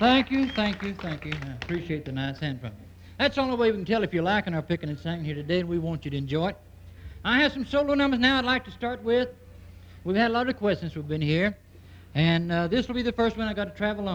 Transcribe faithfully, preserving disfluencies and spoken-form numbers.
Thank you, thank you, thank you. I appreciate the nice hand from you. That's the only way we can tell if you're liking our picking and singing here today, and we want you to enjoy it. I have some solo numbers now I'd like to start with. We've had a lot of requests since we've been here, and uh, this will be the first one I got to travel on.